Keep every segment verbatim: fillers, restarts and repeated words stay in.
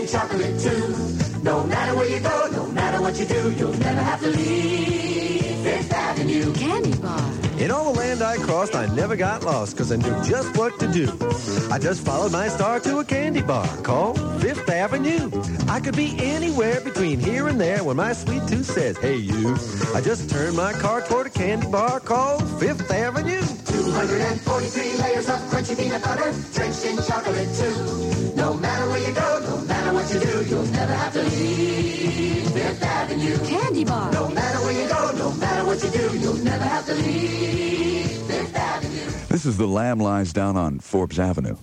in chocolate too. No matter where you go, no matter what you do, you'll never have to leave Fifth Avenue. Candy bar. In all the land I crossed, I never got lost because I knew just what to do. I just followed my star to a candy bar called Fifth Avenue. I could be anywhere between here and there when my sweet tooth says, hey, you. I just turned my car toward a candy bar called Fifth Avenue. two hundred forty-three layers of crunchy peanut butter, drenched in chocolate too. No matter where you go, no matter what you do, you'll never have to leave Fifth Avenue. Candy bar. No matter where you go, no matter what you do, you'll never have to leave Fifth Avenue. This is The Lamb Lies Down on Forbes Avenue.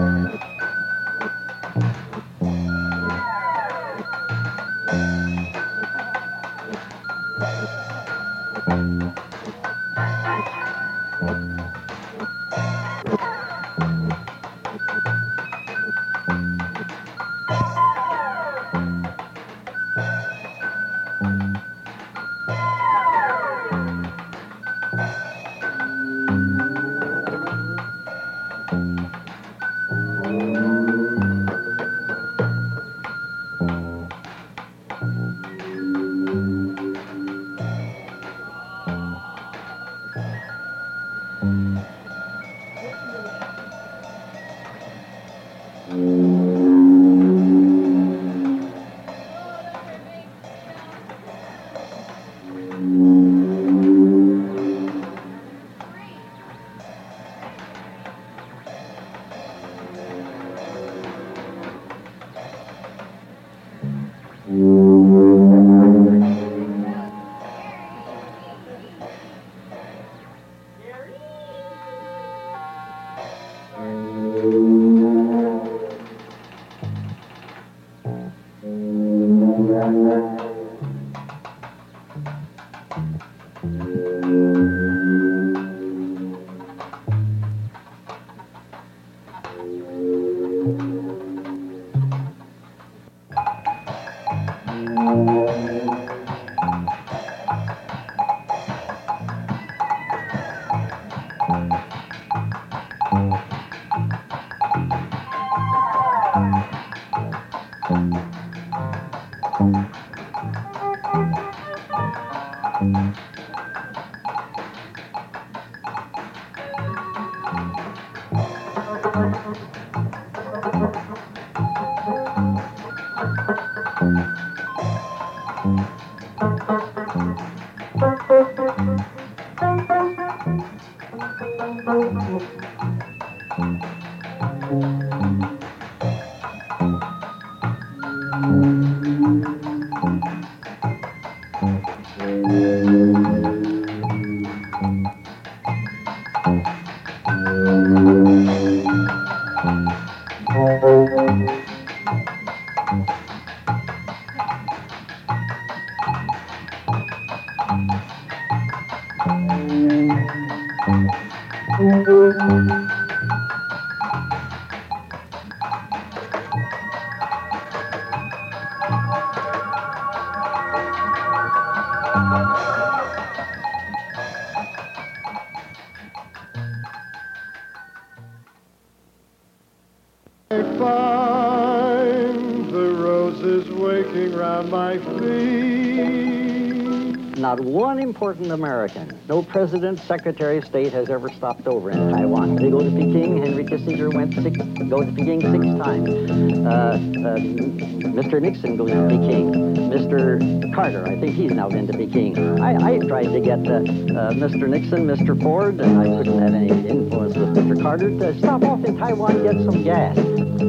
Not one important American, no president, secretary of state has ever stopped over in Taiwan. They go to Peking. Henry Kissinger went six, go to Peking six times. Uh, uh, Mister Nixon goes to Peking. Mister Carter, I think he's now been to Peking. I, I tried to get uh, uh, Mister Nixon, Mister Ford, and I couldn't have any influence with Mister Carter to stop off in Taiwan and get some gas.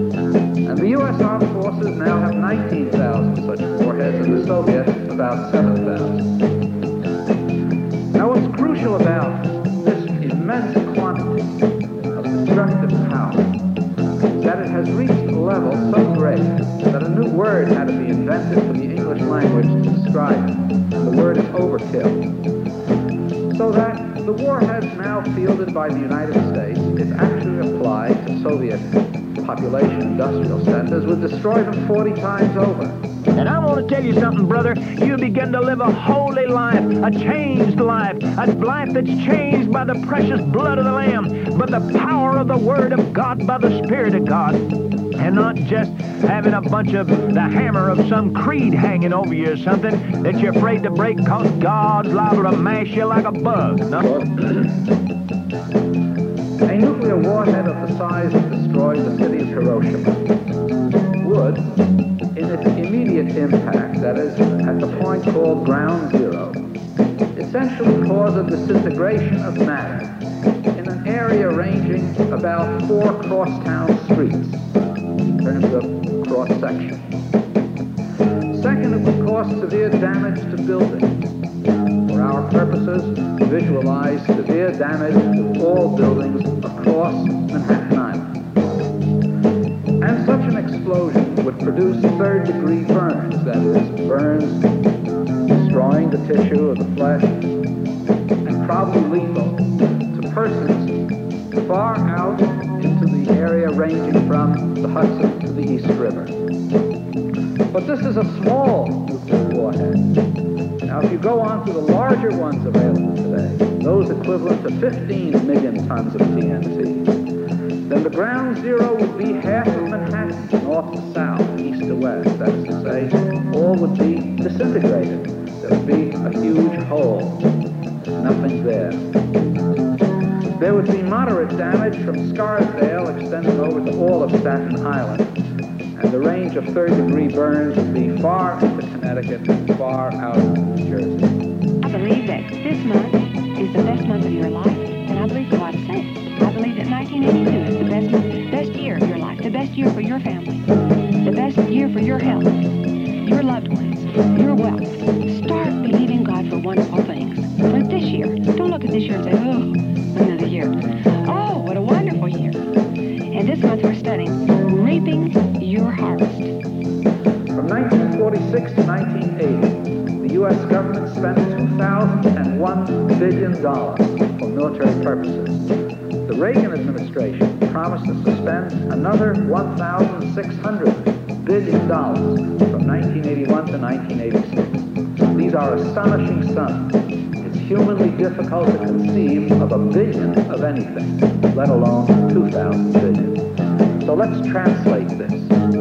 And the U S Armed Forces now have nineteen thousand such warheads, and the Soviets about seven thousand. Now, what's crucial about this immense quantity of destructive power is that it has reached a level so great that a new word had to be invented for the English language to describe it. And the word is overkill. So that the warheads now fielded by the United States, if actually applied to Soviet population industrial centers, would destroy them forty times over. And I want to tell you something, brother. You begin to live a holy life, a changed life, a life that's changed by the precious blood of the Lamb, by the power of the Word of God, by the Spirit of God, and not just having a bunch of the hammer of some creed hanging over you or something that you're afraid to break because God's liable to mash you like a bug. No? A nuclear warhead of the size that destroyed the city of Hiroshima would, in its immediate impact, that is, at the point called ground zero, essentially cause a disintegration of matter in an area ranging about four crosstown streets in terms of cross-section. Second, it would cause severe damage to buildings. For our purposes, visualize severe damage to all buildings across Manhattan Island. produce third-degree burns, that is, burns destroying the tissue of the flesh and probably lethal to persons far out into the area ranging from the Hudson to the East River. But this is a small nuclear warhead. Now, if you go on to the larger ones available today, those equivalent to fifteen million tons of T N T, then the ground zero would be half of Manhattan, north to south, east to west. That is to say, all would be disintegrated. There would be a huge hole. There's nothing there. There would be moderate damage from Scarsdale extending over to all of Staten Island, and the range of third-degree burns would be far into Connecticut and far out into New Jersey. I believe that this month is the best month of your life, and I believe God said it. I believe that nineteen eighty-two is the best month, best year of your life, the best year for your family, the best year for your health, your loved ones, your wealth. Start believing God for wonderful things. For this year, don't look at this year and say, oh, another year. Oh, what a wonderful year. And this month we're studying reaping your harvest. From nineteen forty-six to nineteen eighty, the U S government spent two thousand one billion dollars for military purposes. The Reagan administration promised to spend another one thousand six hundred billion dollars from nineteen eighty-one to nineteen eighty-six. These are astonishing sums. It's humanly difficult to conceive of a billion of anything, let alone two thousand billion. So let's translate this.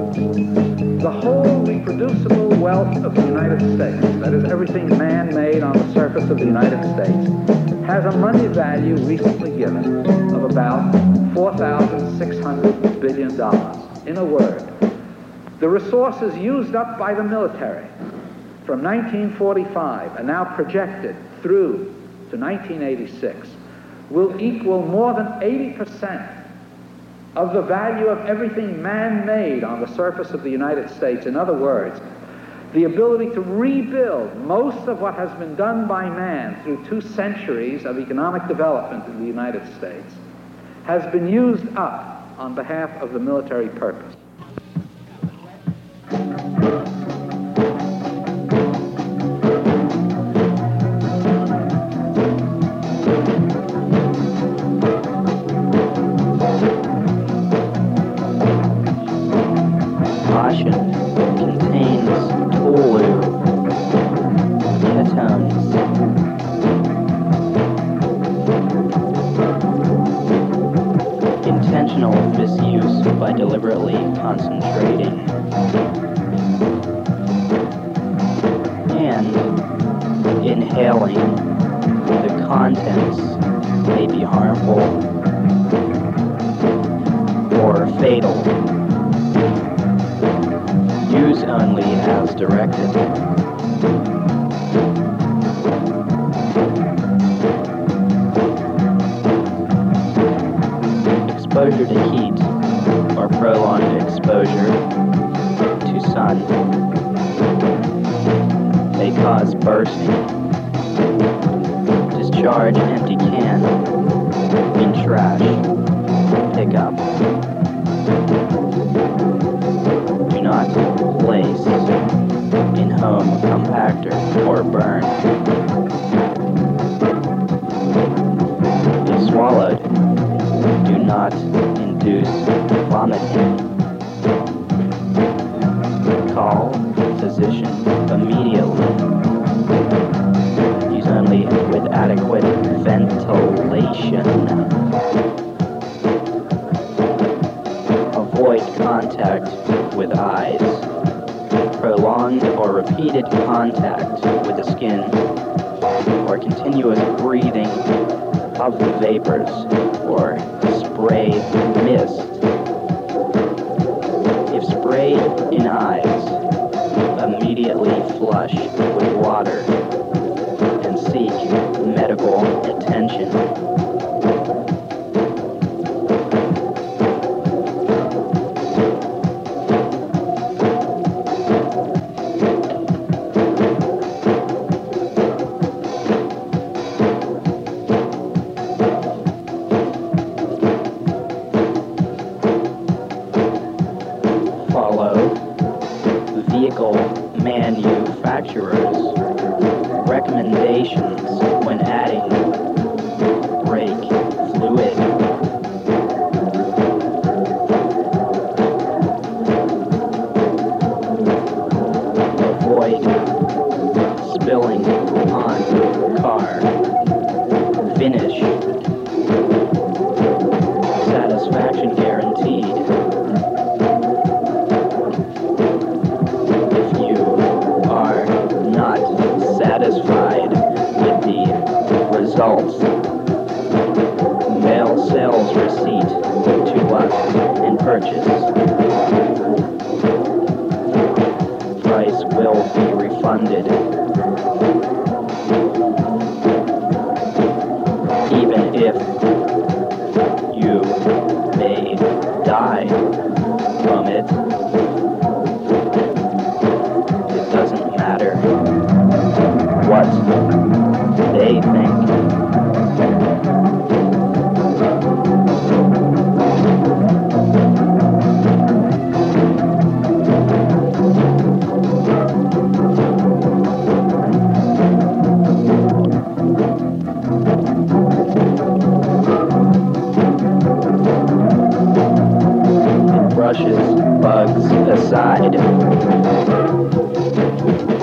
The whole reproducible wealth of the United States, that is everything man-made on the surface of the United States, has a money value recently given of about four thousand six hundred billion dollars. In a word, the resources used up by the military from nineteen forty-five and now projected through to nineteen eighty-six will equal more than eighty percent of the value of everything man-made on the surface of the United States. In other words, the ability to rebuild most of what has been done by man through two centuries of economic development in the United States has been used up on behalf of the military purpose. Caution contains tolu ketones. Intentional misuse by deliberately concentrating. And inhaling the contents may be harmful or fatal. Use only as directed. Exposure to heat or prolonged exposure to sun may cause bursting. Discharge an empty can in trash. Pick up. Do not place in home compactor or burn. If swallowed, do not induce vomiting. Call physician immediately. Use only with adequate ventilation. Avoid contact with eyes. Prolonged or repeated contact with the skin or continuous breathing of the vapors or spray mist. If sprayed in eyes, immediately flush with water and seek medical attention. vehicle manufacturers' recommendations when adding brake fluid. Avoid spilling on car. Finish. Satisfaction guaranteed. If you are not satisfied with the results, mail sales receipt to us and purchase. Price will be refunded. Even if you may die from it, it doesn't matter what they think. Brushes bugs aside.